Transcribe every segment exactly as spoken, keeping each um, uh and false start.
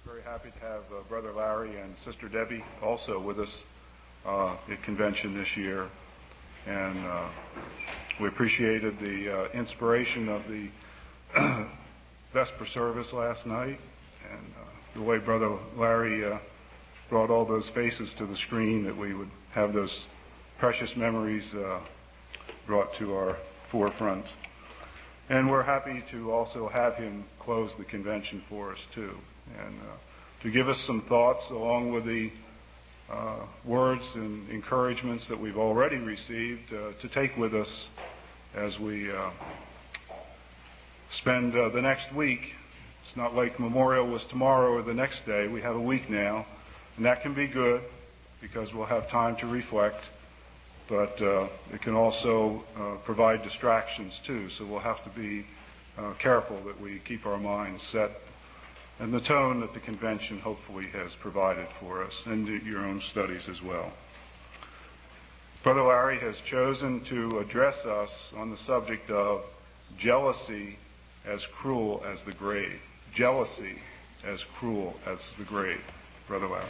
very happy to have uh, Brother Larry and Sister Debbie also with us uh, at convention this year. And uh, we appreciated the uh, inspiration of the Vesper service last night, and uh, the way Brother Larry uh, brought all those faces to the screen, that we would have those precious memories uh, brought to our forefront. And we're happy to also have him close the convention for us, too, and uh, to give us some thoughts along with the uh, words and encouragements that we've already received uh, to take with us as we uh, spend uh, the next week. It's not like Memorial was tomorrow or the next day. We have a week now, and that can be good because we'll have time to reflect. But uh, it can also uh, provide distractions too, so we'll have to be uh, careful that we keep our minds set in the tone that the convention hopefully has provided for us, and your own studies as well. Brother Larry has chosen to address us on the subject of jealousy as cruel as the grave. Jealousy as cruel as the grave. Brother Larry.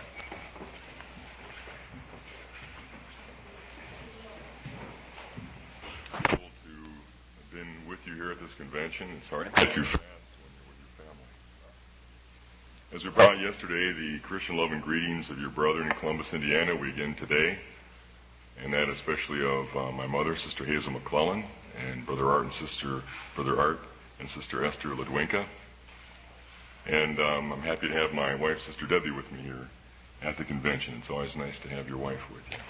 With you here at this convention, and sorry to get too fast when you're with your family. As we brought yesterday the Christian love and greetings of your brethren in Columbus, Indiana, we again today, and that especially of uh, my mother, Sister Hazel McClellan, and Brother Art and Sister Brother Art and Sister Esther Ledwinka. And um, I'm happy to have my wife, Sister Debbie, with me here at the convention. It's always nice to have your wife with you.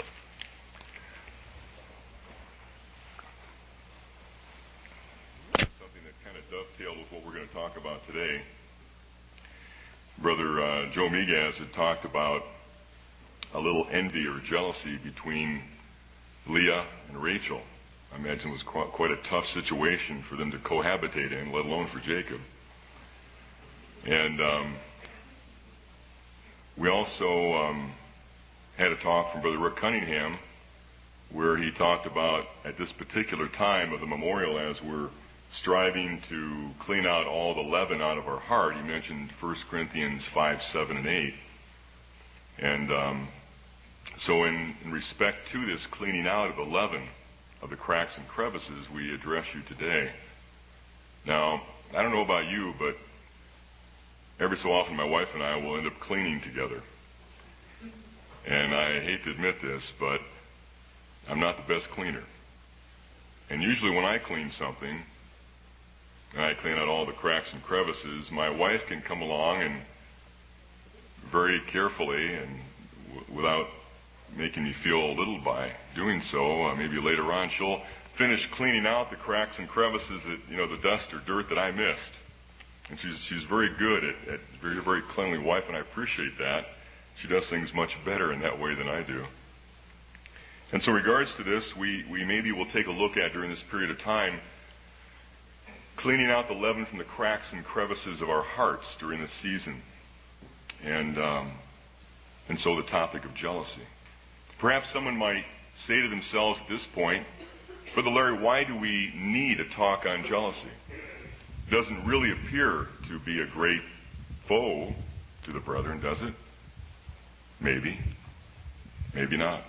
Dovetail with what we're going to talk about today. Brother uh, Joe Miguez had talked about a little envy or jealousy between Leah and Rachel. I imagine it was quite, quite a tough situation for them to cohabitate in, let alone for Jacob. And um, we also um, had a talk from Brother Rick Cunningham where he talked about, at this particular time of the memorial, as we're striving to clean out all the leaven out of our heart. He mentioned First Corinthians five, seven, and eight. And um, so in, in respect to this cleaning out of the leaven, of the cracks and crevices, we address you today. Now, I don't know about you, but every so often my wife and I will end up cleaning together. And I hate to admit this, but I'm not the best cleaner. And usually when I clean something, and I clean out all the cracks and crevices, my wife can come along and very carefully and w- without making me feel a little by doing so, uh, maybe later on she'll finish cleaning out the cracks and crevices that, you know, the dust or dirt that I missed. And she's she's very good at, at very, very cleanly wife, and I appreciate that. She does things much better in that way than I do. And so in regards to this, we, we maybe will take a look at during this period of time cleaning out the leaven from the cracks and crevices of our hearts during this season. And um, and so the topic of jealousy. Perhaps someone might say to themselves at this point, Brother Larry, why do we need a talk on jealousy? It doesn't really appear to be a great foe to the brethren, does it? Maybe. Maybe not.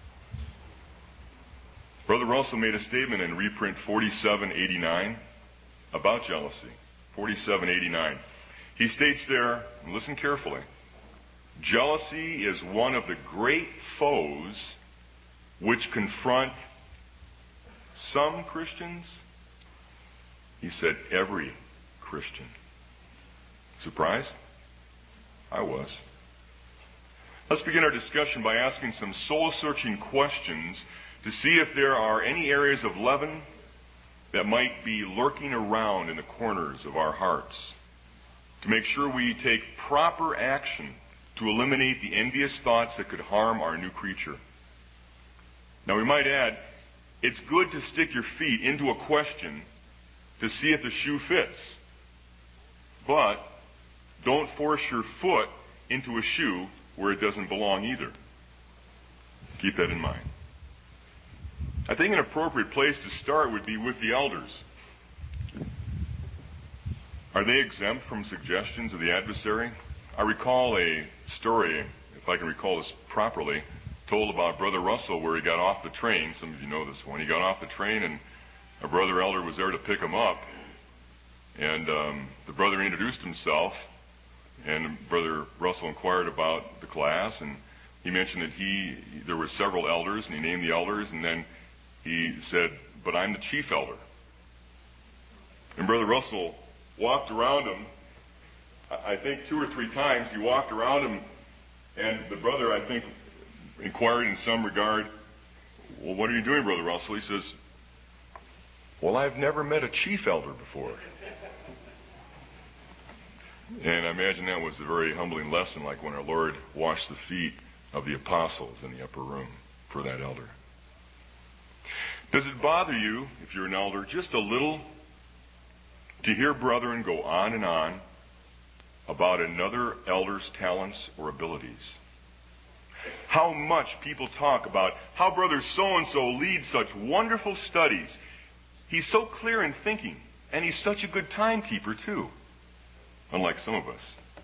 Brother Russell made a statement in reprint forty-seven eighty-nine about jealousy. forty-seven eighty-nine. He states there, and listen carefully, jealousy is one of the great foes which confront some Christians. He said every Christian. Surprised? I was. Let's begin our discussion by asking some soul-searching questions to see if there are any areas of leaven that might be lurking around in the corners of our hearts, to make sure we take proper action to eliminate the envious thoughts that could harm our new creature. Now we might add, it's good to stick your feet into a question to see if the shoe fits, but don't force your foot into a shoe where it doesn't belong either. Keep that in mind. I think an appropriate place to start would be with the elders. Are they exempt from suggestions of the adversary? I recall a story, if I can recall this properly, told about Brother Russell where he got off the train. Some of you know this one. He got off the train and a brother elder was there to pick him up. And um, the brother introduced himself, and Brother Russell inquired about the class, and he mentioned that he there were several elders, and he named the elders, and then he said, "But I'm the chief elder." And Brother Russell walked around him, I think two or three times. He walked around him, and the brother, I think, inquired in some regard, "Well, what are you doing, Brother Russell?" He says, "Well, I've never met a chief elder before." And I imagine that was a very humbling lesson, like when our Lord washed the feet of the apostles in the upper room for that elder. Does it bother you, if you're an elder, just a little to hear brethren go on and on about another elder's talents or abilities? How much people talk about how Brother so-and-so leads such wonderful studies. He's so clear in thinking, and he's such a good timekeeper too, unlike some of us.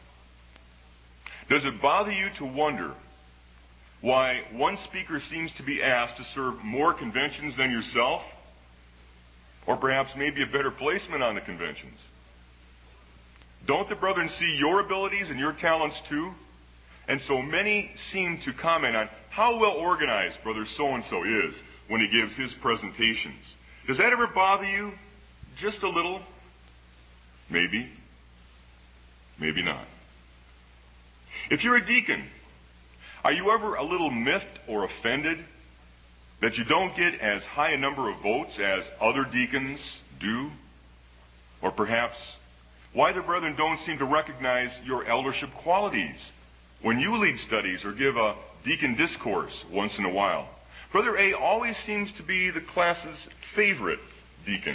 Does it bother you to wonder why one speaker seems to be asked to serve more conventions than yourself? Or perhaps maybe a better placement on the conventions? Don't the brethren see your abilities and your talents too? And so many seem to comment on how well organized Brother so-and-so is when he gives his presentations. Does that ever bother you? Just a little? Maybe. Maybe not. If you're a deacon, are you ever a little miffed or offended that you don't get as high a number of votes as other deacons do? Or perhaps why the brethren don't seem to recognize your eldership qualities when you lead studies or give a deacon discourse once in a while? Brother A always seems to be the class's favorite deacon.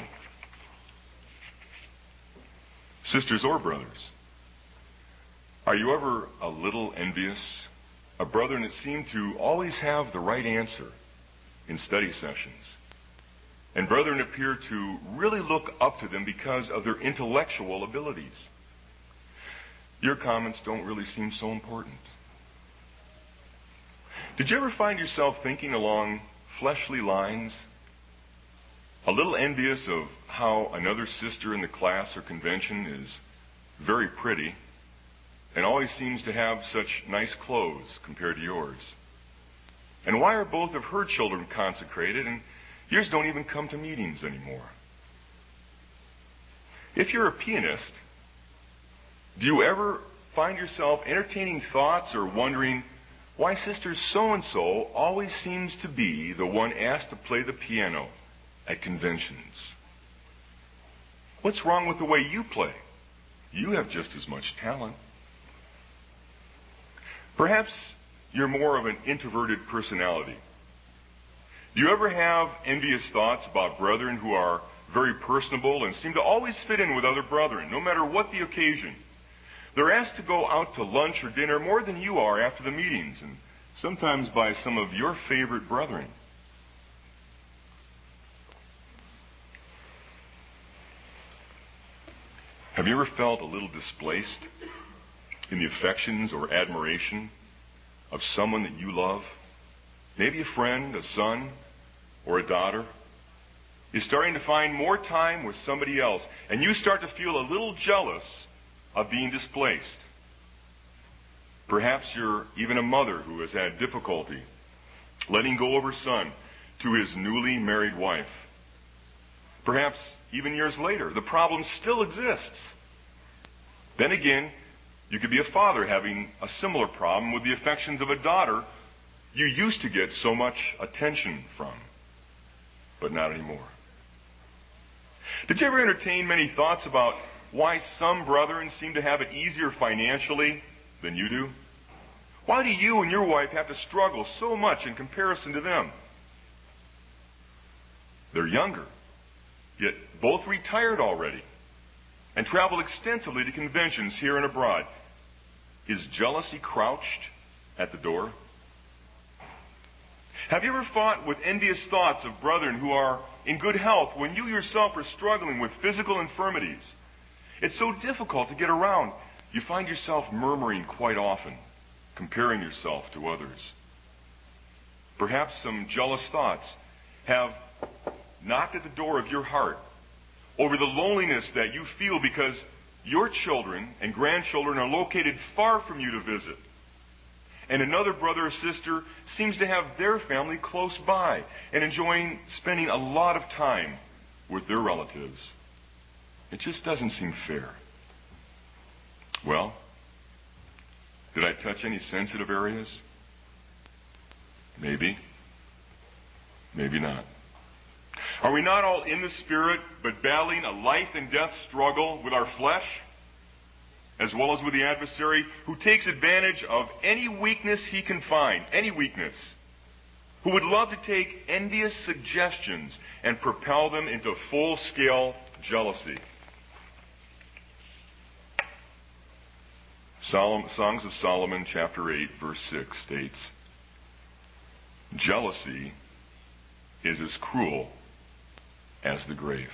Sisters or brothers, are you ever a little envious of brethren that seem to always have the right answer in study sessions, and brethren appear to really look up to them because of their intellectual abilities? Your comments don't really seem so important. Did you ever find yourself thinking along fleshly lines, a little envious of how another sister in the class or convention is very pretty and always seems to have such nice clothes compared to yours? And why are both of her children consecrated and yours don't even come to meetings anymore? If you're a pianist, do you ever find yourself entertaining thoughts or wondering why Sister so-and-so always seems to be the one asked to play the piano at conventions? What's wrong with the way you play? You have just as much talent. Perhaps you're more of an introverted personality. Do you ever have envious thoughts about brethren who are very personable and seem to always fit in with other brethren, no matter what the occasion? They're asked to go out to lunch or dinner more than you are after the meetings, and sometimes by some of your favorite brethren. Have you ever felt a little displaced in the affections or admiration of someone that you love? Maybe a friend, a son, or a daughter is starting to find more time with somebody else, and you start to feel a little jealous of being displaced. Perhaps you're even a mother who has had difficulty letting go of her son to his newly married wife. Perhaps even years later, the problem still exists. Then again, you could be a father having a similar problem with the affections of a daughter you used to get so much attention from, but not anymore. Did you ever entertain many thoughts about why some brethren seem to have it easier financially than you do? Why do you and your wife have to struggle so much in comparison to them? They're younger, yet both retired already, and travel extensively to conventions here and abroad. Is jealousy crouched at the door? Have you ever fought with envious thoughts of brethren who are in good health when you yourself are struggling with physical infirmities? It's so difficult to get around. you find yourself murmuring quite often, comparing yourself to others. Perhaps some jealous thoughts have knocked at the door of your heart over the loneliness that you feel because your children and grandchildren are located far from you to visit. And another brother or sister seems to have their family close by and enjoying spending a lot of time with their relatives. It just doesn't seem fair. Well, did I touch any sensitive areas? Maybe. Maybe not. Are we not all in the Spirit, but battling a life and death struggle with our flesh, as well as with the adversary, who takes advantage of any weakness he can find, any weakness, who would love to take envious suggestions and propel them into full-scale jealousy? Solomon, Songs of Solomon, chapter eight, verse six states, "Jealousy is as cruel as the grave."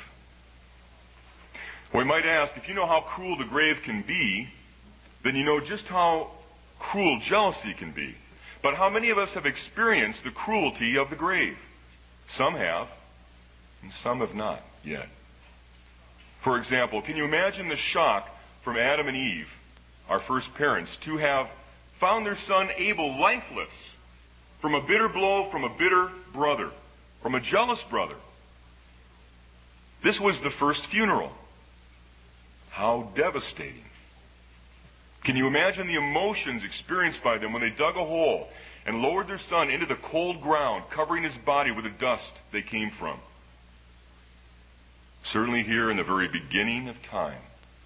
We might ask, if you know how cruel the grave can be, then you know just how cruel jealousy can be. But how many of us have experienced the cruelty of the grave? Some have, and some have not yet. For example, can you imagine the shock from Adam and Eve, our first parents, to have found their son Abel lifeless from a bitter blow from a bitter brother, from a jealous brother? This was the first funeral. How devastating. Can you imagine the emotions experienced by them when they dug a hole and lowered their son into the cold ground, covering his body with the dust they came from? Certainly here in the very beginning of time,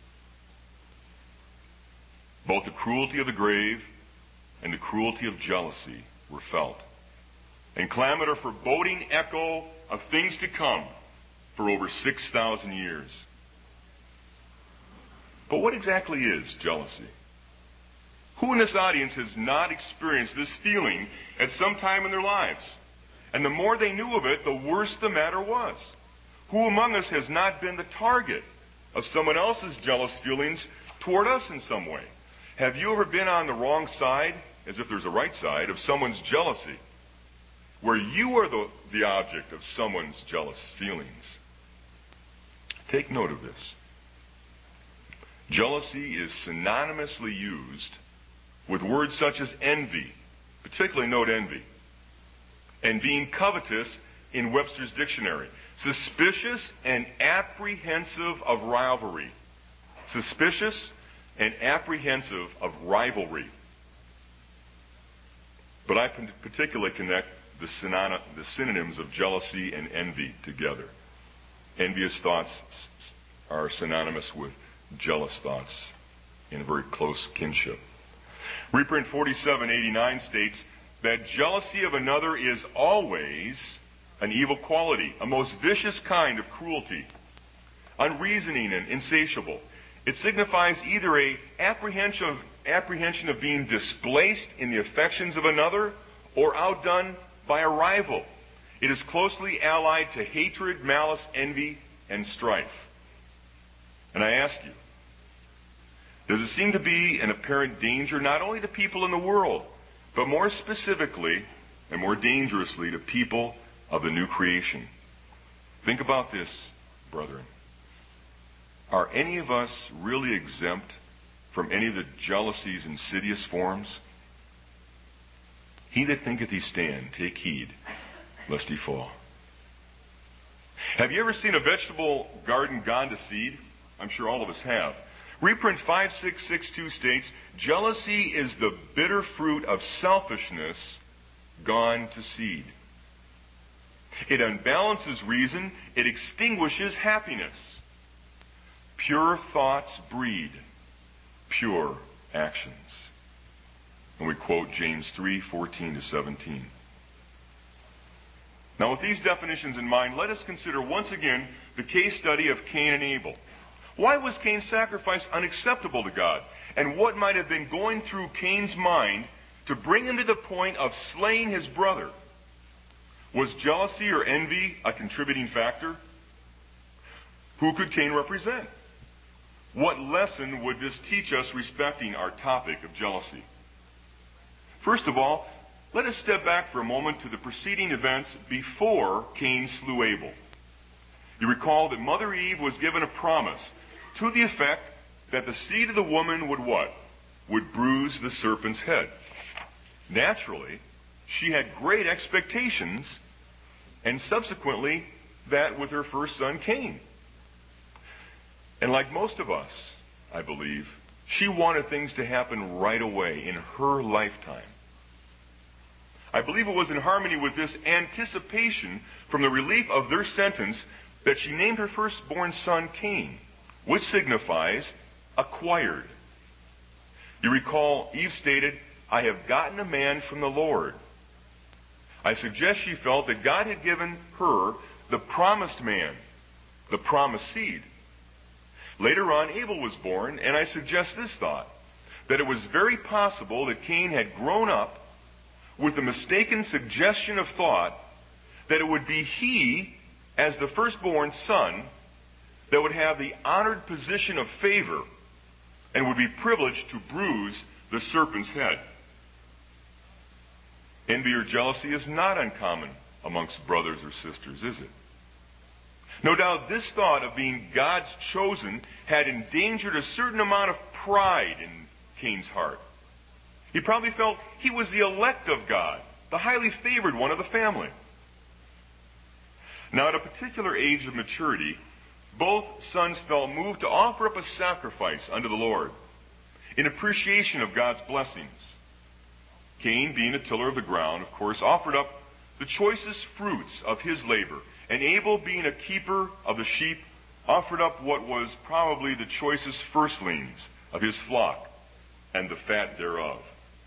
both the cruelty of the grave and the cruelty of jealousy were felt, and clamored a foreboding echo of things to come for over six thousand years. But what exactly is jealousy? Who in this audience has not experienced this feeling at some time in their lives? And the more they knew of it, the worse the matter was. Who among us has not been the target of someone else's jealous feelings toward us in some way? Have you ever been on the wrong side, as if there's a right side, of someone's jealousy, where you are the, the object of someone's jealous feelings? Take note of this. Jealousy is synonymously used with words such as envy, particularly note envy, and being covetous in Webster's dictionary. Suspicious and apprehensive of rivalry. Suspicious and apprehensive of rivalry. But I particularly connect the, synon- the synonyms of jealousy and envy together. Envious thoughts are synonymous with jealous thoughts in a very close kinship. Reprint forty-seven eighty-nine states that jealousy of another is always an evil quality, a most vicious kind of cruelty, unreasoning and insatiable. It signifies either a apprehension of, apprehension of being displaced in the affections of another or outdone by a rival. It is closely allied to hatred, malice, envy, and strife. And I ask you, does it seem to be an apparent danger not only to people in the world, but more specifically and more dangerously to people of the new creation? Think about this, brethren. Are any of us really exempt from any of the jealousy's insidious forms? He that thinketh he stand, take heed, lest he fall. Have you ever seen a vegetable garden gone to seed? I'm sure all of us have. Reprint five six six two states, jealousy is the bitter fruit of selfishness gone to seed. It unbalances reason. It extinguishes happiness. Pure thoughts breed pure actions. And we quote James three fourteen to seventeen. Now, with these definitions in mind, let us consider once again the case study of Cain and Abel. Why was Cain's sacrifice unacceptable to God? And what might have been going through Cain's mind to bring him to the point of slaying his brother? Was jealousy or envy a contributing factor? Who could Cain represent? what lesson would this teach us respecting our topic of jealousy? First of all, let us step back for a moment to the preceding events before Cain slew Abel. You recall that Mother Eve was given a promise to the effect that the seed of the woman would what? Would bruise the serpent's head. Naturally, she had great expectations, and subsequently that with her first son Cain. And like most of us, I believe, she wanted things to happen right away in her lifetime. I believe it was in harmony with this anticipation from the relief of their sentence that she named her firstborn son Cain, which signifies acquired. You recall Eve stated, "I have gotten a man from the Lord." I suggest she felt that God had given her the promised man, the promised seed. Later on, Abel was born, and I suggest this thought, that it was very possible that Cain had grown up with the mistaken suggestion of thought that it would be he, as the firstborn son, that would have the honored position of favor and would be privileged to bruise the serpent's head. Envy or jealousy is not uncommon amongst brothers or sisters, is it? No doubt this thought of being God's chosen had endangered a certain amount of pride in Cain's heart. He probably felt he was the elect of God, the highly favored one of the family. Now, at a particular age of maturity, both sons felt moved to offer up a sacrifice unto the Lord in appreciation of God's blessings. Cain, being a tiller of the ground, of course, offered up the choicest fruits of his labor, and Abel, being a keeper of the sheep, offered up what was probably the choicest firstlings of his flock and the fat thereof.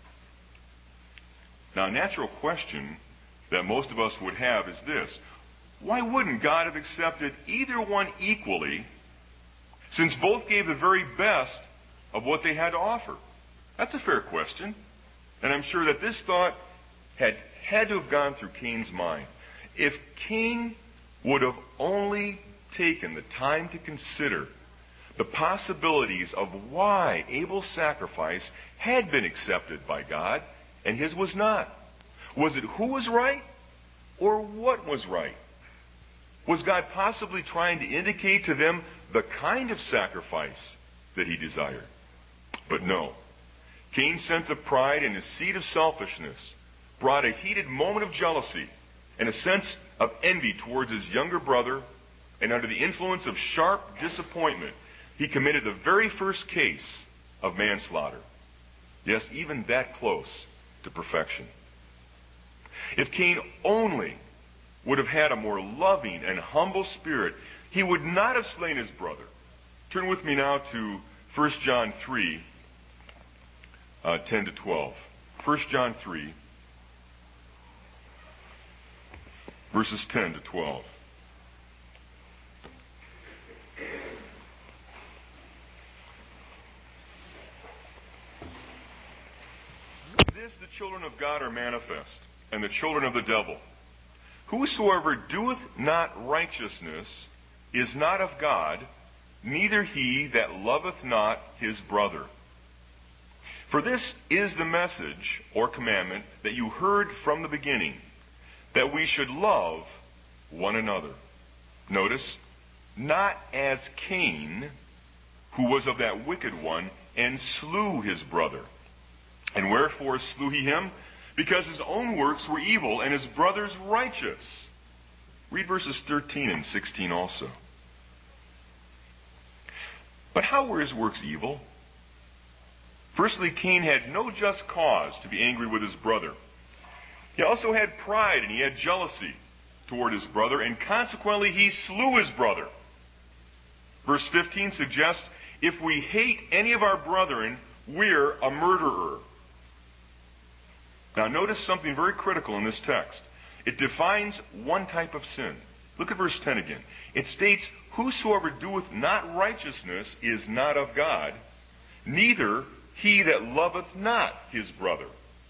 Now, a natural question that most of us would have is this: why wouldn't God have accepted either one equally, since both gave the very best of what they had to offer? That's a fair question. And I'm sure that this thought had had to have gone through Cain's mind. If Cain would have only taken the time to consider the possibilities of why Abel's sacrifice had been accepted by God and his was not. Was it who was right or what was right? Was God possibly trying to indicate to them the kind of sacrifice that he desired? But no. Cain's sense of pride and his seed of selfishness brought a heated moment of jealousy and a sense of envy towards his younger brother, and under the influence of sharp disappointment, he committed the very first case of manslaughter. Yes, even that close to perfection. If Cain only would have had a more loving and humble spirit, he would not have slain his brother. Turn with me now to First John three, uh, ten to twelve. First John three, verses ten to twelve. This the children of God are manifest, and the children of the devil. Whosoever doeth not righteousness is not of God, neither he that loveth not his brother. For this is the message or commandment that you heard from the beginning, that we should love one another. Notice, not as Cain, who was of that wicked one, and slew his brother. And wherefore slew he him? Because his own works were evil, and his brother's righteous. Read verses thirteen and sixteen also. But how were his works evil? Firstly, Cain had no just cause to be angry with his brother. He also had pride and he had jealousy toward his brother, and consequently he slew his brother. Verse fifteen suggests, if we hate any of our brethren, we're a murderer. Now notice something very critical in this text. It defines one type of sin. Look at verse ten again. It states, whosoever doeth not righteousness is not of God, neither he that loveth not his brother.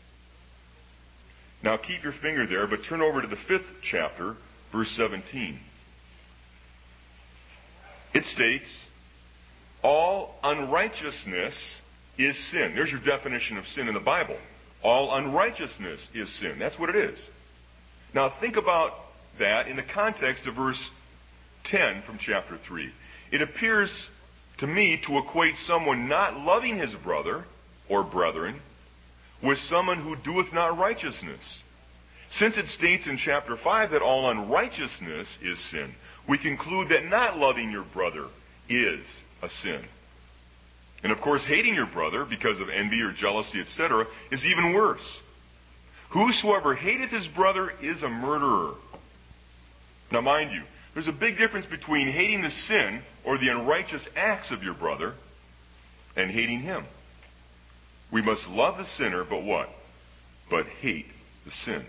Now keep your finger there, but turn over to the fifth chapter, verse seventeen. It states, All unrighteousness is sin. There's your definition of sin in the Bible. All unrighteousness is sin. That's what it is. Now think about that in the context of verse ten from chapter three. It appears to me to equate someone not loving his brother or brethren with someone who doeth not righteousness. Since it states in chapter five that all unrighteousness is sin, we conclude that not loving your brother is a sin. And of course, hating your brother because of envy or jealousy, et cetera, is even worse. Whosoever hateth his brother is a murderer. Now mind you, there's a big difference between hating the sin or the unrighteous acts of your brother and hating him. We must love the sinner, but what? But hate the sin.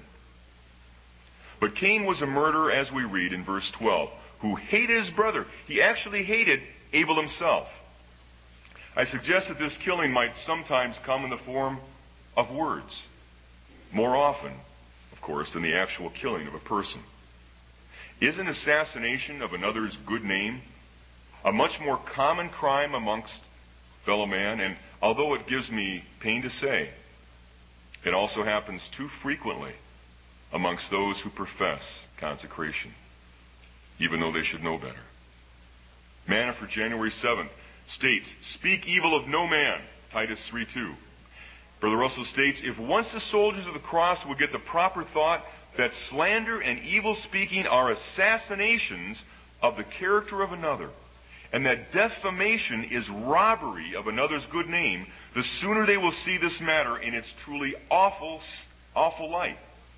But Cain was a murderer, as we read in verse twelve, who hated his brother. He actually hated Abel himself. I suggest that this killing might sometimes come in the form of words. More often, of course, than the actual killing of a person. Is an assassination of another's good name a much more common crime amongst fellow man? And although it gives me pain to say, it also happens too frequently amongst those who profess consecration, even though they should know better. Manna for January seventh states, "Speak evil of no man," Titus three two. Brother Russell states, if once the soldiers of the cross would get the proper thought that slander and evil speaking are assassinations of the character of another, and that defamation is robbery of another's good name, the sooner they will see this matter in its truly awful, awful light,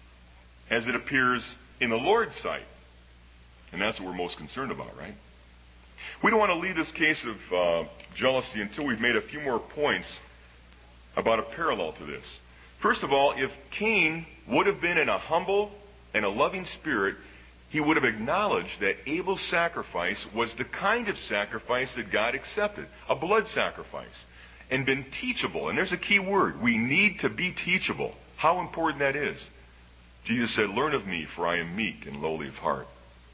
as it appears in the Lord's sight. And that's what we're most concerned about, right? We don't want to leave this case of uh, jealousy until we've made a few more points about a parallel to this. First of all, if Cain would have been in a humble and a loving spirit, he would have acknowledged that Abel's sacrifice was the kind of sacrifice that God accepted, a blood sacrifice, and been teachable. And there's a key word. We need to be teachable. How important that is. Jesus said, "Learn of me, for I am meek and lowly of heart."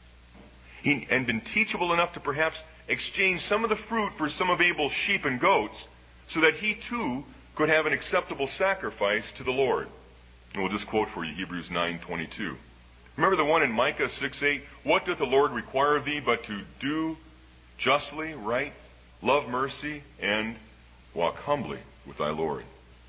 He, and been teachable enough to perhaps exchange some of the fruit for some of Abel's sheep and goats, so that he too could have an acceptable sacrifice to the Lord. And we'll just quote for you Hebrews nine twenty-two. Remember the one in Micah six eight? "What doth the Lord require of thee but to do justly, right, love mercy, and walk humbly with thy Lord?"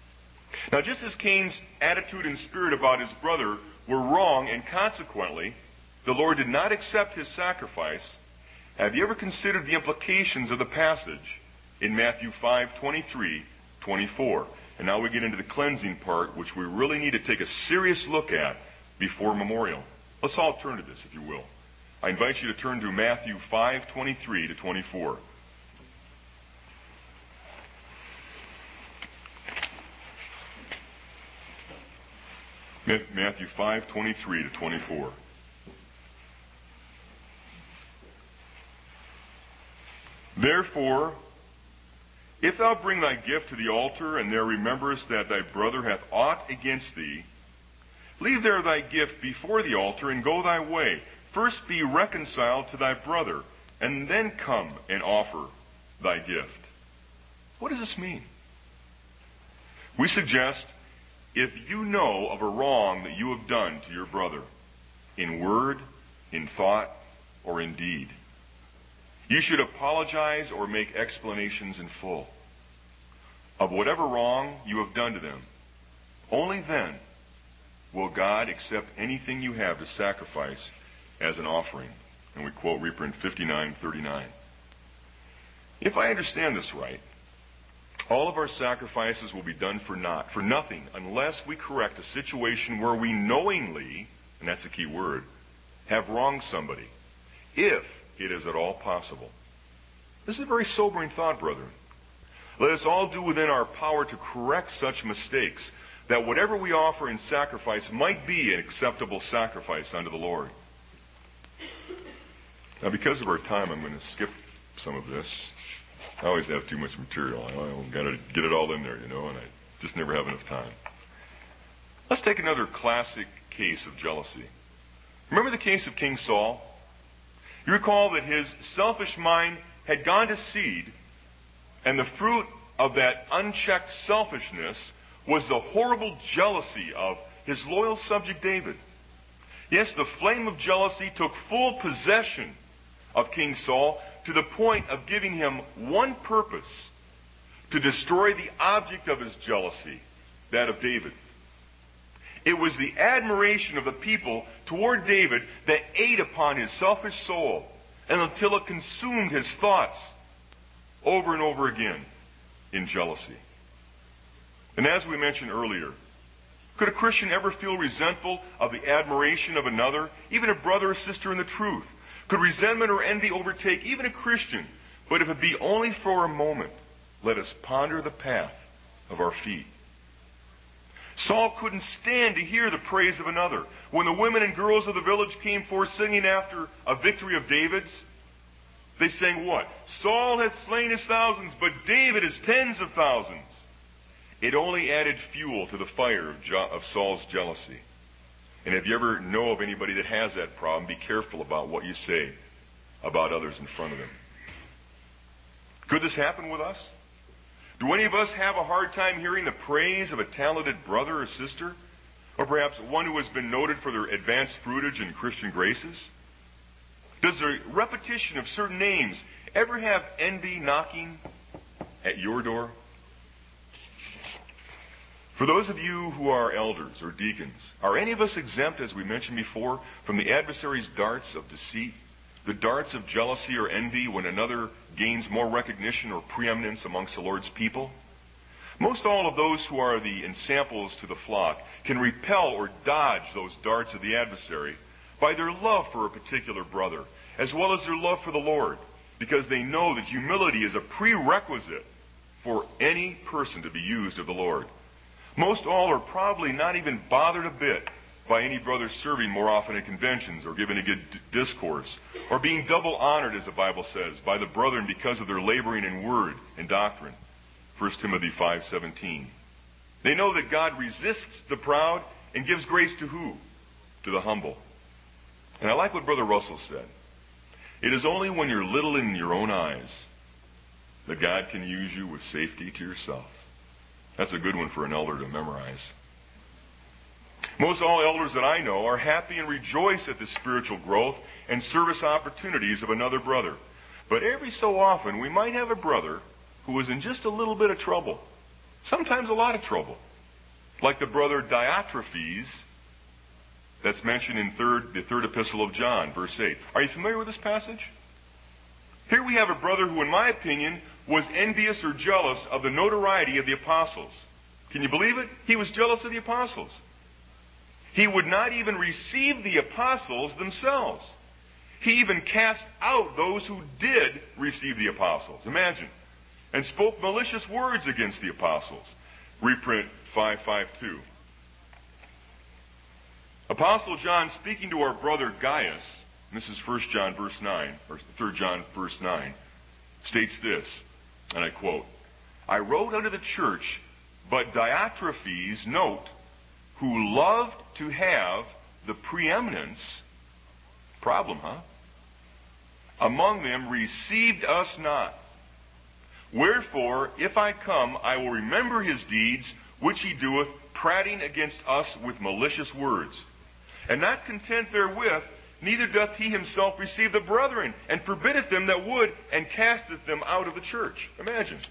Now just as Cain's attitude and spirit about his brother were wrong, and consequently the Lord did not accept his sacrifice, have you ever considered the implications of the passage in Matthew five twenty-three twenty-four? And now we get into the cleansing part, which we really need to take a serious look at before memorial. Let's all turn to this, if you will. I invite you to turn to Matthew five twenty-three to twenty-four. Matthew five twenty-three to twenty-four. "Therefore, if thou bring thy gift to the altar, and there rememberest that thy brother hath aught against thee, leave there thy gift before the altar, and go thy way. First be reconciled to thy brother, and then come and offer thy gift." What does this mean? We suggest, if you know of a wrong that you have done to your brother, in word, in thought, or in deed, you should apologize or make explanations in full of whatever wrong you have done to them. Only then will God accept anything you have to sacrifice as an offering. And we quote reprint fifty-nine thirty-nine. If I understand this right, all of our sacrifices will be done for naught, for nothing, unless we correct a situation where we knowingly, and that's a key word, have wronged somebody, if it is at all possible. This is a very sobering thought, brethren. Let us all do within our power to correct such mistakes, that whatever we offer in sacrifice might be an acceptable sacrifice unto the Lord. Now, because of our time, I'm going to skip some of this. I always have too much material. I've got to get it all in there, you know, and I just never have enough time. Let's take another classic case of jealousy. Remember the case of King Saul? You recall that his selfish mind had gone to seed And the fruit of that unchecked selfishness was the horrible jealousy of his loyal subject David. Yes, the flame of jealousy took full possession of King Saul to the point of giving him one purpose: to destroy the object of his jealousy, that of David. It was the admiration of the people toward David that ate upon his selfish soul, and until it consumed his thoughts over and over again in jealousy. And as we mentioned earlier, could a Christian ever feel resentful of the admiration of another, even a brother or sister in the truth? Could resentment or envy overtake even a Christian? But if it be only for a moment, let us ponder the path of our feet. Saul couldn't stand to hear the praise of another. When the women and girls of the village came forth singing after a victory of David's, they sang what? Saul hath slain his thousands, but David his tens of thousands. It only added fuel to the fire of, Je- of Saul's jealousy. And if you ever know of anybody that has that problem, be careful about what you say about others in front of them. Could this happen with us? Do any of us have a hard time hearing the praise of a talented brother or sister? Or perhaps one who has been noted for their advanced fruitage in Christian graces? Does the repetition of certain names ever have envy knocking at your door? For those of you who are elders or deacons, are any of us exempt, as we mentioned before, from the adversary's darts of deceit, the darts of jealousy or envy when another gains more recognition or preeminence amongst the Lord's people? Most all of those who are the ensamples to the flock can repel or dodge those darts of the adversary by their love for a particular brother, as well as their love for the Lord, because they know that humility is a prerequisite for any person to be used of the Lord. Most all are probably not even bothered a bit by any brother serving more often at conventions or giving a good d- discourse, or being double honored, as the Bible says, by the brethren because of their laboring in word and doctrine. First Timothy five seventeen. They know that God resists the proud and gives grace to who? To the humble. And I like what Brother Russell said. It is only when you're little in your own eyes that God can use you with safety to yourself. That's a good one for an elder to memorize. Most all elders that I know are happy and rejoice at the spiritual growth and service opportunities of another brother. But every so often we might have a brother who is in just a little bit of trouble. Sometimes a lot of trouble. Like the brother Diotrephes that's mentioned in third, the third epistle of John, verse eight. Are you familiar with this passage? Here we have a brother who, in my opinion, was envious or jealous of the notoriety of the apostles. Can you believe it? He was jealous of the apostles. He would not even receive the apostles themselves. He even cast out those who did receive the apostles. Imagine. And spoke malicious words against the apostles. Reprint five fifty-two. Apostle John, speaking to our brother Gaius, and this is First John verse nine, or Third John verse nine, states this, and I quote, I wrote unto the church, but Diotrephes, note, who loved to have the preeminence, problem, huh? Among them received us not. Wherefore, if I come, I will remember his deeds, which he doeth, prating against us with malicious words. And not content therewith, neither doth he himself receive the brethren, and forbiddeth them that would, and casteth them out of the church. Imagine.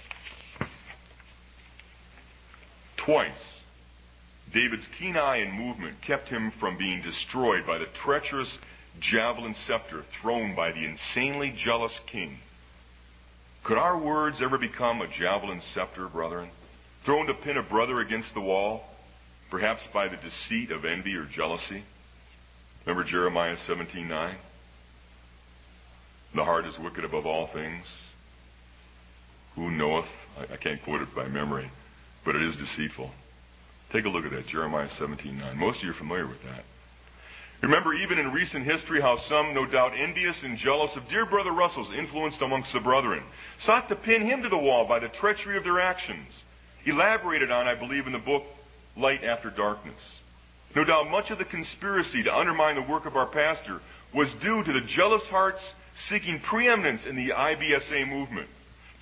Twice, David's keen eye and movement kept him from being destroyed by the treacherous javelin scepter thrown by the insanely jealous king. Could our words ever become a javelin scepter, brethren, thrown to pin a brother against the wall, perhaps by the deceit of envy or jealousy? Remember Jeremiah seventeen nine? The heart is wicked above all things. Who knoweth? I, I can't quote it by memory, but it is deceitful. Take a look at that, Jeremiah seventeen nine. Most of you are familiar with that. Remember even in recent history how some, no doubt envious and jealous of dear Brother Russell's influence amongst the brethren, sought to pin him to the wall by the treachery of their actions, elaborated on, I believe, in the book Light After Darkness. No doubt much of the conspiracy to undermine the work of our pastor was due to the jealous hearts seeking preeminence in the I B S A movement,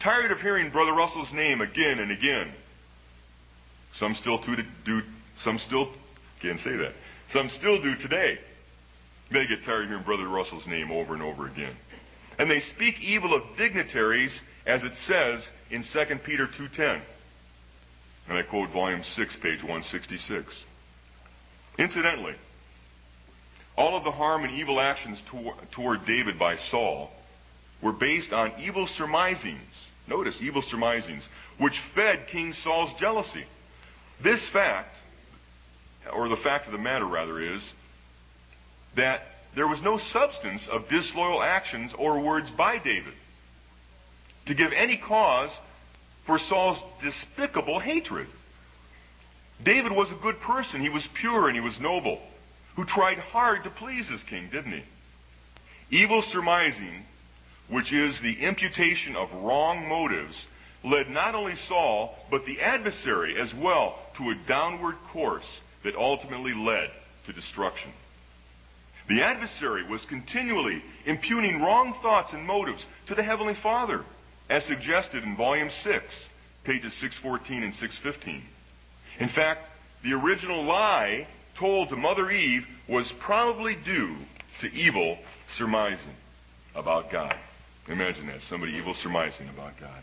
tired of hearing Brother Russell's name again and again. Some still do, some still, can't say that. Some still do today. They get tired of hearing Brother Russell's name over and over again. And they speak evil of dignitaries, as it says in Second Peter two ten. And I quote volume six, page one sixty-six. Incidentally, all of the harm and evil actions toward, toward David by Saul were based on evil surmisings. Notice, evil surmisings, which fed King Saul's jealousy. This fact, or the fact of the matter rather, is that there was no substance of disloyal actions or words by David to give any cause for Saul's despicable hatred. David was a good person. He was pure and he was noble, who tried hard to please his king, didn't he? Evil surmising, which is the imputation of wrong motives, led not only Saul, but the adversary as well to a downward course that ultimately led to destruction. The adversary was continually impugning wrong thoughts and motives to the Heavenly Father, as suggested in volume six, pages six fourteen and six fifteen. In fact, the original lie told to Mother Eve was probably due to evil surmising about God. Imagine that, somebody evil surmising about God.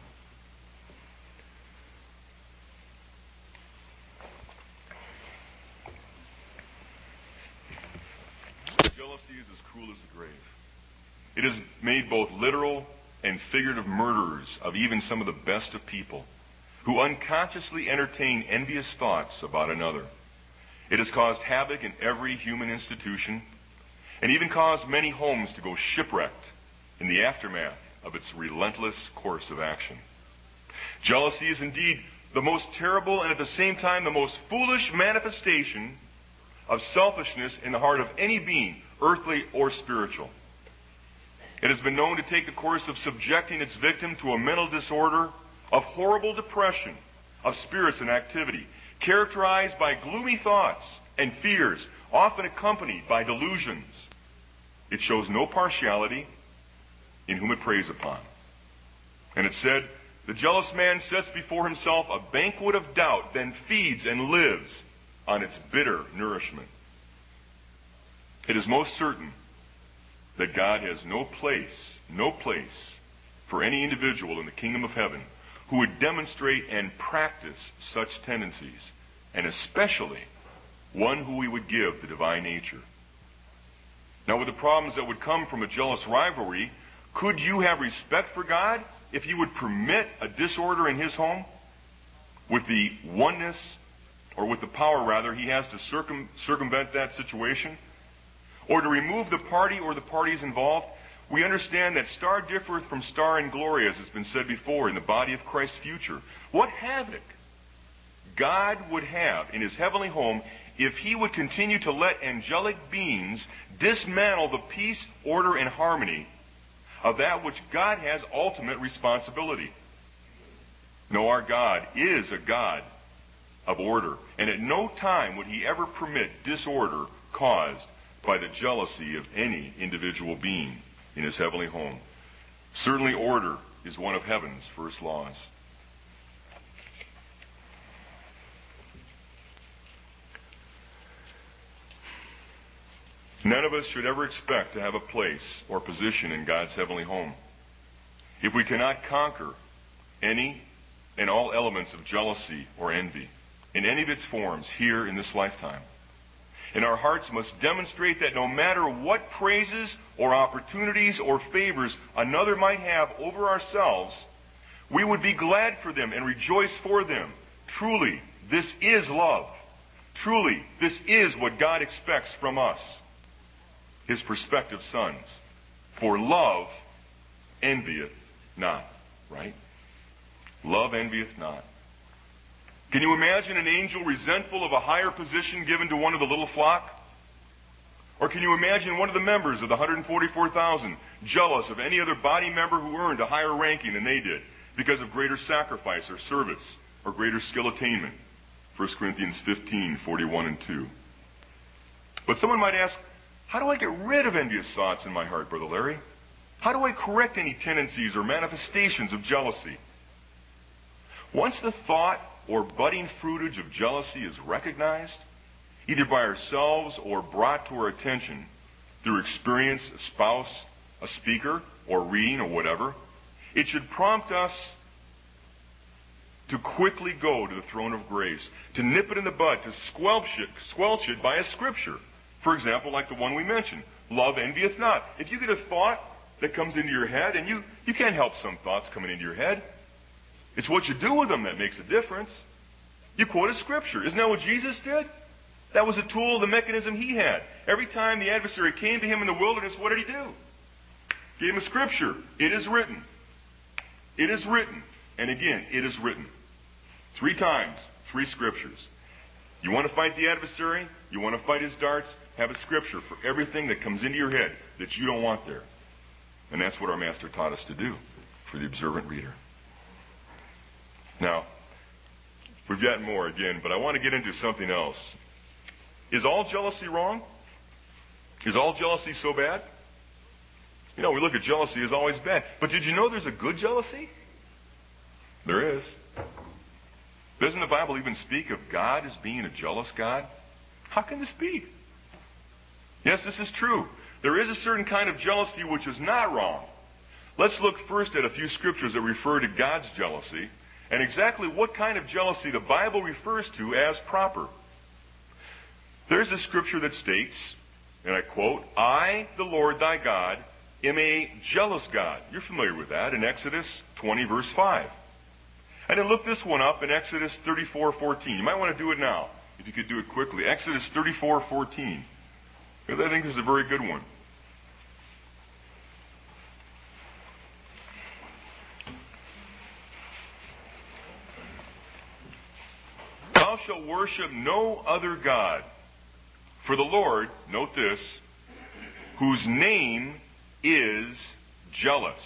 Jealousy is as cruel as the grave. It has made both literal and figurative murderers of even some of the best of people who unconsciously entertain envious thoughts about another. It has caused havoc in every human institution and even caused many homes to go shipwrecked in the aftermath of its relentless course of action. Jealousy is indeed the most terrible and at the same time the most foolish manifestation of selfishness in the heart of any being, earthly or spiritual. It has been known to take the course of subjecting its victim to a mental disorder of horrible depression of spirits and activity, characterized by gloomy thoughts and fears, often accompanied by delusions. It shows no partiality in whom it preys upon. And it said, the jealous man sets before himself a banquet of doubt, then feeds and lives on its bitter nourishment. It is most certain that God has no place, no place for any individual in the kingdom of heaven who would demonstrate and practice such tendencies, and especially one who he would give the divine nature. Now, with the problems that would come from a jealous rivalry, could you have respect for God if you would permit a disorder in his home? With the oneness, or with the power rather, he has to circum, circumvent that situation? Or to remove the party or the parties involved? We understand that star differeth from star in glory, as has been said before, in the body of Christ's future. What havoc God would have in his heavenly home if he would continue to let angelic beings dismantle the peace, order, and harmony of that which God has ultimate responsibility. No, our God is a God of order, and at no time would he ever permit disorder caused by the jealousy of any individual being in his heavenly home. Certainly order is one of heaven's first laws. None of us should ever expect to have a place or position in God's heavenly home if we cannot conquer any and all elements of jealousy or envy in any of its forms here in this lifetime. And our hearts must demonstrate that no matter what praises or opportunities or favors another might have over ourselves, we would be glad for them and rejoice for them. Truly, this is love. Truly, this is what God expects from us, his prospective sons. For love envieth not, right? Love envieth not. Can you imagine an angel resentful of a higher position given to one of the little flock? Or can you imagine one of the members of the one hundred forty-four thousand jealous of any other body member who earned a higher ranking than they did because of greater sacrifice or service or greater skill attainment? First Corinthians fifteen, forty-one and two. But someone might ask, how do I get rid of envious thoughts in my heart, Brother Larry? How do I correct any tendencies or manifestations of jealousy? Once the thought or budding fruitage of jealousy is recognized, either by ourselves or brought to our attention through experience, a spouse, a speaker, or reading, or whatever, it should prompt us to quickly go to the throne of grace, to nip it in the bud, to squelch it, squelch it by a scripture. For example, like the one we mentioned, love envieth not. If you get a thought that comes into your head, and you, you can't help some thoughts coming into your head, it's what you do with them that makes a difference. You quote a scripture. Isn't that what Jesus did? That was a tool, the mechanism he had. Every time the adversary came to him in the wilderness, what did he do? Gave him a scripture. It is written. It is written. And again, it is written. Three times, three scriptures. You want to fight the adversary? You want to fight his darts? Have a scripture for everything that comes into your head that you don't want there. And that's what our Master taught us to do for the observant reader. Now, we've got more again, but I want to get into something else. Is all jealousy wrong? Is all jealousy so bad? You know, we look at jealousy as always bad. But did you know there's a good jealousy? There is. Doesn't the Bible even speak of God as being a jealous God? How can this be? Yes, this is true. There is a certain kind of jealousy which is not wrong. Let's look first at a few scriptures that refer to God's jealousy and exactly what kind of jealousy the Bible refers to as proper. There's a scripture that states, and I quote, I, the Lord thy God, am a jealous God. You're familiar with that in Exodus twenty, verse five. And then look this one up in Exodus thirty-four fourteen. You might want to do it now, if you could do it quickly. Exodus thirty-four fourteen. Because I think this is a very good one. Thou shalt worship no other God. For the Lord, note this, whose name is jealous,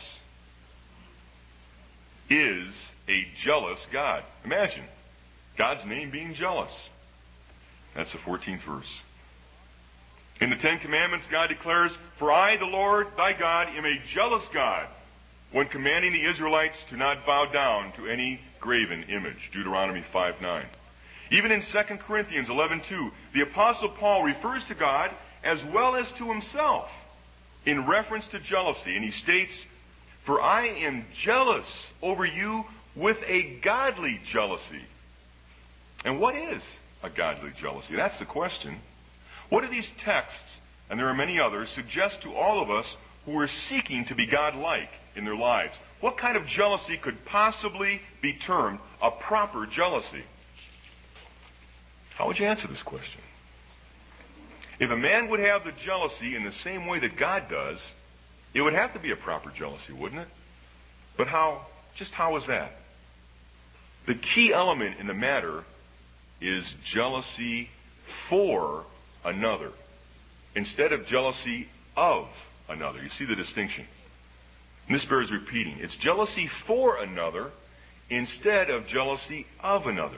is a jealous God. Imagine God's name being jealous. That's the fourteenth verse. In the Ten Commandments, God declares, For I, the Lord thy God, am a jealous God, when commanding the Israelites to not bow down to any graven image. Deuteronomy five nine. Even in Second Corinthians eleven two, the Apostle Paul refers to God as well as to himself in reference to jealousy. And he states, For I am jealous over you with a godly jealousy. And what is a godly jealousy? That's the question. What do these texts, and there are many others, suggest to all of us who are seeking to be God-like in their lives? What kind of jealousy could possibly be termed a proper jealousy? How would you answer this question? If a man would have the jealousy in the same way that God does, it would have to be a proper jealousy, wouldn't it? But how, just how is that? The key element in the matter is jealousy for another, instead of jealousy of another. You see the distinction? And this bears repeating. It's jealousy for another instead of jealousy of another.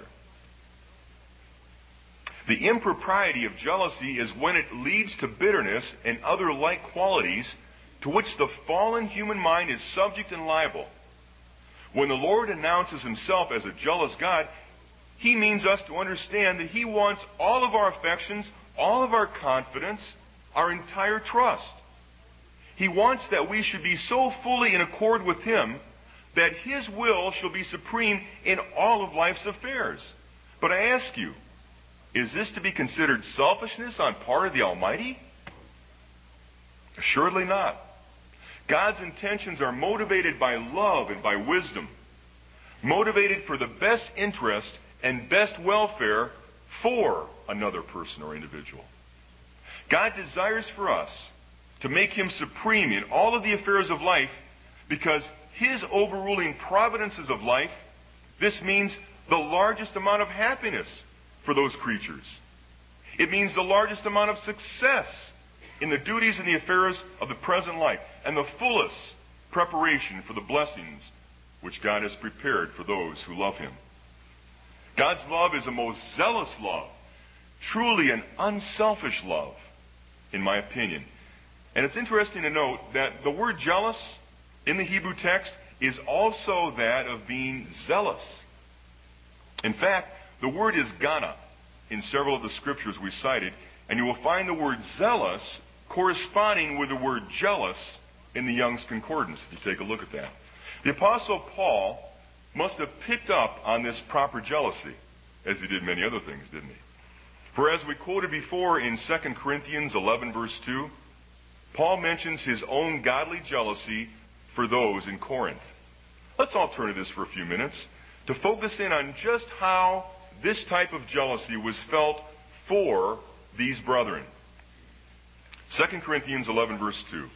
The impropriety of jealousy is when it leads to bitterness and other like qualities to which the fallen human mind is subject and liable. When the Lord announces himself as a jealous God, he means us to understand that he wants all of our affections, all of our confidence, our entire trust. He wants that we should be so fully in accord with him that his will shall be supreme in all of life's affairs. But I ask you, is this to be considered selfishness on part of the Almighty? Assuredly not. God's intentions are motivated by love and by wisdom, motivated for the best interest and best welfare for another person or individual. God desires for us to make him supreme in all of the affairs of life because his overruling providences of life, this means the largest amount of happiness for those creatures. It means the largest amount of success in the duties and the affairs of the present life, and the fullest preparation for the blessings which God has prepared for those who love him. God's love is a most zealous love, truly an unselfish love, in my opinion. And it's interesting to note that the word jealous in the Hebrew text is also that of being zealous. In fact, the word is gana in several of the scriptures we cited, and you will find the word zealous corresponding with the word jealous in the Young's Concordance, if you take a look at that. The Apostle Paul must have picked up on this proper jealousy, as he did many other things, didn't he? For as we quoted before in Second Corinthians eleven, verse two, Paul mentions his own godly jealousy for those in Corinth. Let's all turn to this for a few minutes to focus in on just how this type of jealousy was felt for these brethren. Second Corinthians eleven, verse two.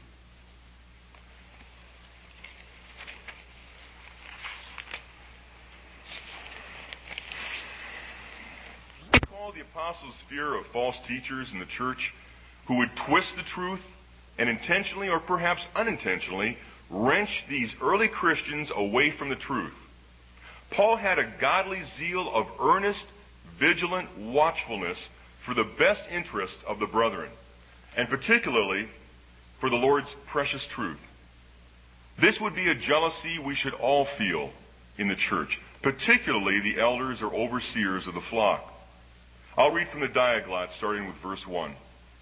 Recall the apostles' fear of false teachers in the church who would twist the truth and intentionally or perhaps unintentionally wrench these early Christians away from the truth. Paul had a godly zeal of earnest, vigilant watchfulness for the best interest of the brethren, and particularly for the Lord's precious truth. This would be a jealousy we should all feel in the church, particularly the elders or overseers of the flock. I'll read from the Diaglott, starting with verse one.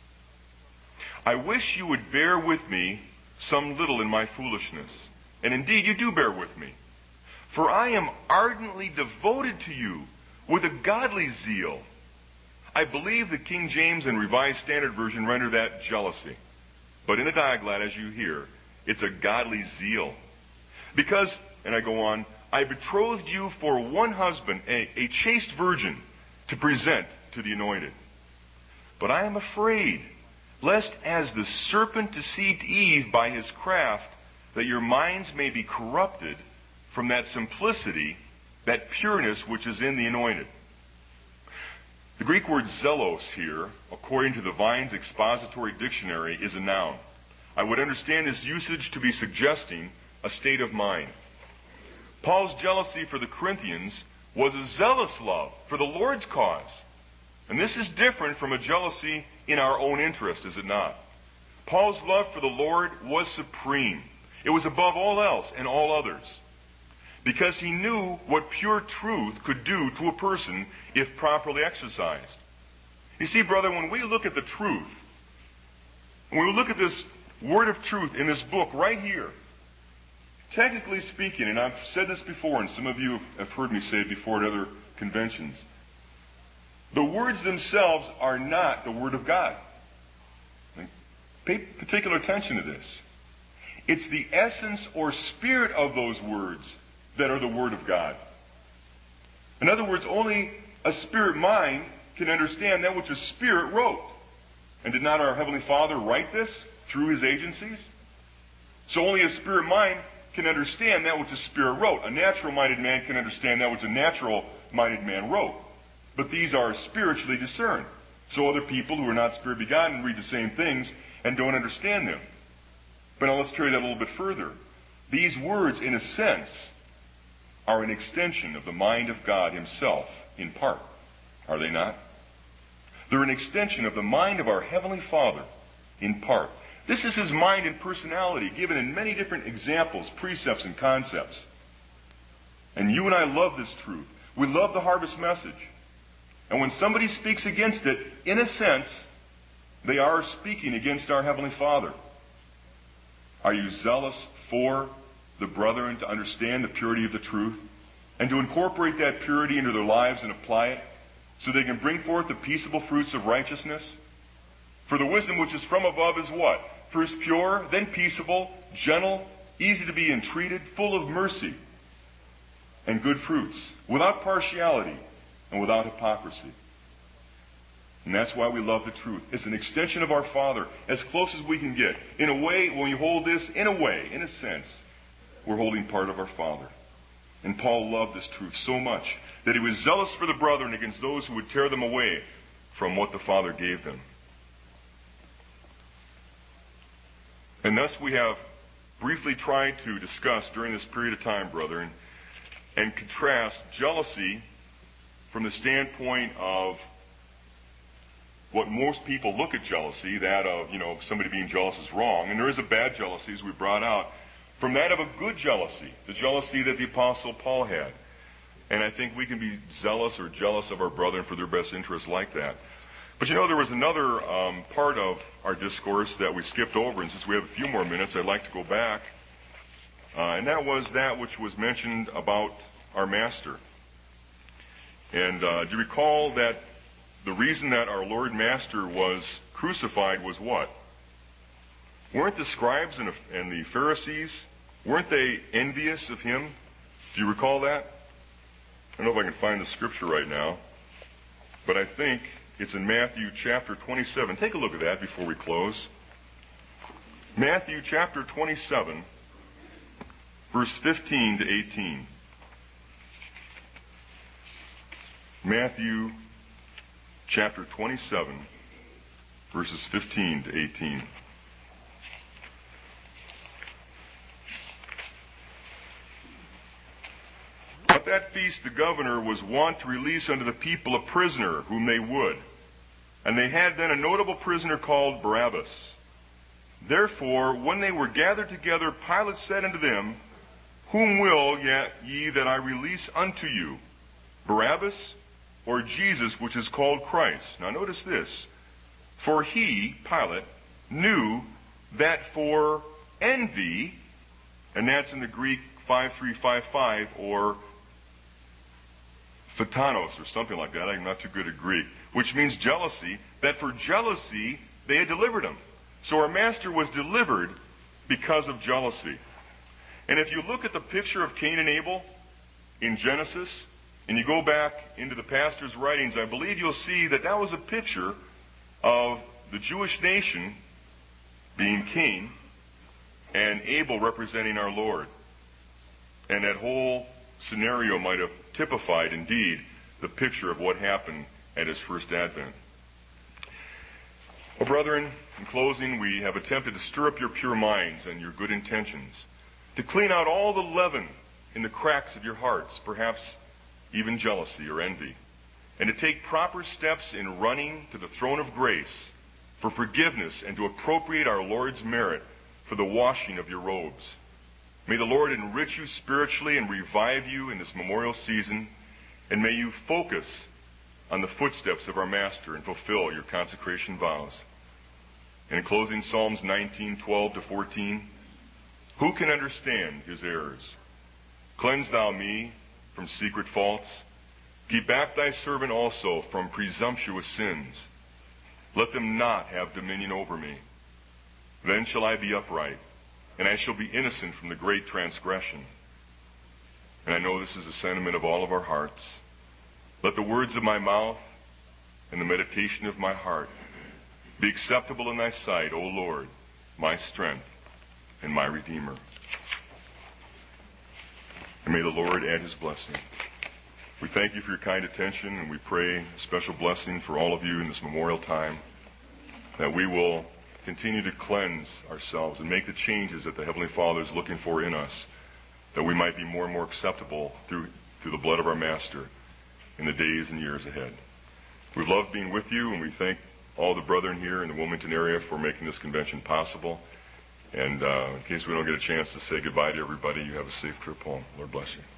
I wish you would bear with me some little in my foolishness, and indeed you do bear with me. For I am ardently devoted to you with a godly zeal. I believe the King James and Revised Standard Version render that jealousy. But in the Diaglott, as you hear, it's a godly zeal. Because, and I go on, I betrothed you for one husband, a, a chaste virgin, to present to the anointed. But I am afraid, lest as the serpent deceived Eve by his craft, that your minds may be corrupted from that simplicity, that pureness which is in the anointed. The Greek word zelos here, according to the Vine's Expository Dictionary, is a noun. I would understand this usage to be suggesting a state of mind. Paul's jealousy for the Corinthians was a zealous love for the Lord's cause. And this is different from a jealousy in our own interest, is it not? Paul's love for the Lord was supreme. It was above all else and all others. Because he knew what pure truth could do to a person if properly exercised. You see, brother, when we look at the truth, when we look at this word of truth in this book right here, technically speaking, and I've said this before, and some of you have heard me say it before at other conventions, the words themselves are not the Word of God. Pay particular attention to this. It's the essence or spirit of those words that are the Word of God. In other words, only a spirit mind can understand that which a spirit wrote. And did not our Heavenly Father write this through His agencies? So only a spirit mind can understand that which a spirit wrote. A natural-minded man can understand that which a natural-minded man wrote. But these are spiritually discerned. So other people who are not spirit-begotten read the same things and don't understand them. But now let's carry that a little bit further. These words, in a sense, are an extension of the mind of God Himself, in part. Are they not? They're an extension of the mind of our Heavenly Father, in part. This is His mind and personality, given in many different examples, precepts, and concepts. And you and I love this truth. We love the harvest message. And when somebody speaks against it, in a sense, they are speaking against our Heavenly Father. Are you zealous for the brethren to understand the purity of the truth and to incorporate that purity into their lives and apply it so they can bring forth the peaceable fruits of righteousness? For the wisdom which is from above is what? First pure, then peaceable, gentle, easy to be entreated, full of mercy and good fruits, without partiality and without hypocrisy. And that's why we love the truth. It's an extension of our Father, as close as we can get. In a way, when we hold this, in a way, in a sense, we're holding part of our Father. And Paul loved this truth so much that he was zealous for the brethren against those who would tear them away from what the Father gave them. And thus we have briefly tried to discuss during this period of time, brethren, and contrast jealousy from the standpoint of what most people look at jealousy, that of, you know, somebody being jealous is wrong. And there is a bad jealousy, as we brought out, from that of a good jealousy, the jealousy that the Apostle Paul had. And I think we can be zealous or jealous of our brethren for their best interests like that. But you know, there was another um, part of our discourse that we skipped over, and since we have a few more minutes, I'd like to go back. Uh, and that was that which was mentioned about our Master. And uh, do you recall that the reason that our Lord Master was crucified was what? Weren't the scribes and, and the Pharisees, weren't they envious of him? Do you recall that? I don't know if I can find the scripture right now, but I think it's in Matthew chapter twenty-seven. Take a look at that before we close. Matthew chapter twenty-seven, verse fifteen to eighteen. Matthew chapter twenty-seven, verses fifteen to eighteen. At that feast the governor was wont to release unto the people a prisoner whom they would. And they had then a notable prisoner called Barabbas. Therefore, when they were gathered together, Pilate said unto them, Whom will ye that I release unto you, Barabbas, or Jesus, which is called Christ? Now notice this. For he, Pilate, knew that for envy, and that's in the Greek five three five five, or phatanos, or something like that. I'm not too good at Greek. Which means jealousy, that for jealousy they had delivered him. So our Master was delivered because of jealousy. And if you look at the picture of Cain and Abel in Genesis, and you go back into the pastor's writings, I believe you'll see that that was a picture of the Jewish nation being Cain and Abel representing our Lord. And that whole scenario might have typified, indeed, the picture of what happened at his first advent. Well, brethren, in closing, we have attempted to stir up your pure minds and your good intentions, to clean out all the leaven in the cracks of your hearts, perhaps even jealousy or envy, and to take proper steps in running to the throne of grace for forgiveness and to appropriate our Lord's merit for the washing of your robes. May the Lord enrich you spiritually and revive you in this memorial season, and may you focus on the footsteps of our Master and fulfill your consecration vows. And in closing, Psalms nineteen, twelve to fourteen. Who can understand his errors? Cleanse thou me from secret faults. Keep back thy servant also from presumptuous sins. Let them not have dominion over me. Then shall I be upright, and I shall be innocent from the great transgression. And I know this is the sentiment of all of our hearts. Let the words of my mouth and the meditation of my heart be acceptable in thy sight, O Lord, my strength and my Redeemer. And may the Lord add his blessing. We thank you for your kind attention, and we pray a special blessing for all of you in this memorial time, that we will continue to cleanse ourselves and make the changes that the Heavenly Father is looking for in us, that we might be more and more acceptable through, through the blood of our Master in the days and years ahead. We've loved being with you, and we thank all the brethren here in the Wilmington area for making this convention possible. And uh, in case we don't get a chance to say goodbye to everybody, you have a safe trip home. Lord bless you.